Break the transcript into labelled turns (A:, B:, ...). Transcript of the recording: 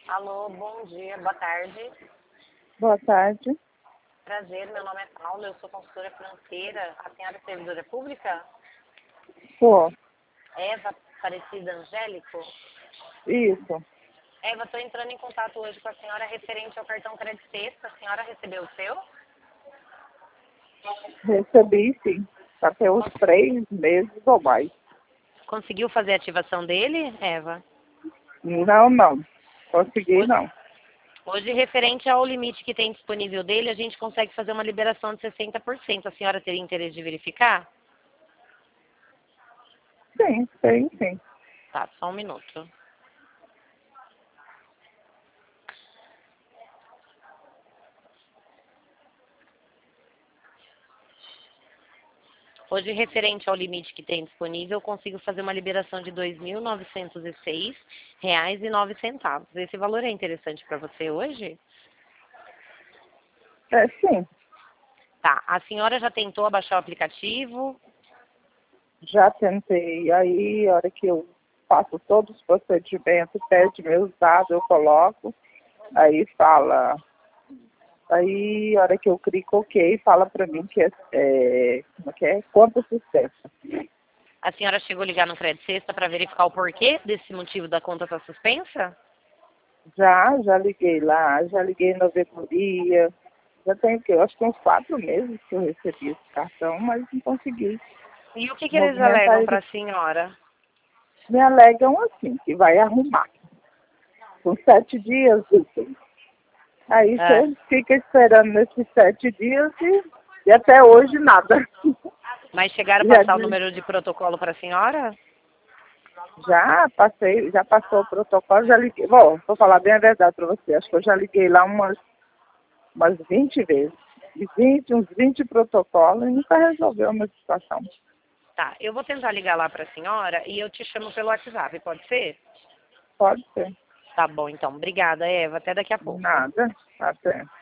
A: Alô, bom dia, boa tarde.
B: Boa tarde.
A: Prazer, meu nome é Paula, eu sou consultora financeira. A senhora é servidora pública?
B: Pô,
A: Eva Aparecida Angélico?
B: isso.
A: Eva, estou entrando em contato hoje com a senhora referente ao cartão Crédito Sexta. A senhora recebeu o seu?
B: Recebi, sim. Já tem uns 3 meses ou mais.
A: Conseguiu fazer a ativação dele, Eva?
B: Não. Consegui,
A: Hoje,
B: não.
A: hoje, referente ao limite que tem disponível dele, a gente consegue fazer uma liberação de 60%. A senhora teria interesse de verificar?
B: Sim, tem, sim.
A: Tá, só um minuto. Hoje, referente ao limite que tem disponível, eu consigo fazer uma liberação de R$ 2.906,09. Esse valor é interessante para você hoje?
B: É, sim.
A: Tá. A senhora já tentou baixar o aplicativo?
B: Já tentei. Aí, a hora que eu faço todos os procedimentos, pede meus dados, eu coloco. Aí fala... Aí, a hora que eu clico OK, fala pra mim que como é que é? Conta suspensa.
A: A senhora chegou a ligar no Crédito Sexta para verificar o porquê desse motivo da conta estar suspensa?
B: Já liguei lá, já liguei na ouvidoria. Já tem o quê? Eu acho que uns 4 meses que eu recebi esse cartão, mas não consegui
A: E o que eles
B: movimentar
A: alegam para
B: ele.
A: a senhora?
B: Me alegam assim, que vai arrumar. Com 7 dias úteis. Aí
A: Ah,
B: você fica esperando nesses 7 dias e até hoje nada.
A: mas chegaram a
B: Já,
A: passar o número de protocolo para a senhora?
B: já passou o protocolo, já liguei. Bom, vou falar bem a verdade para você. Acho que eu já liguei lá umas 20 vezes. Uns 20 protocolos e nunca resolveu a minha situação.
A: Tá, eu vou tentar ligar lá para a senhora e eu te chamo pelo WhatsApp, pode ser?
B: Pode ser.
A: Tá bom, então. Obrigada, Eva. Até daqui a pouco.
B: Nada. Até.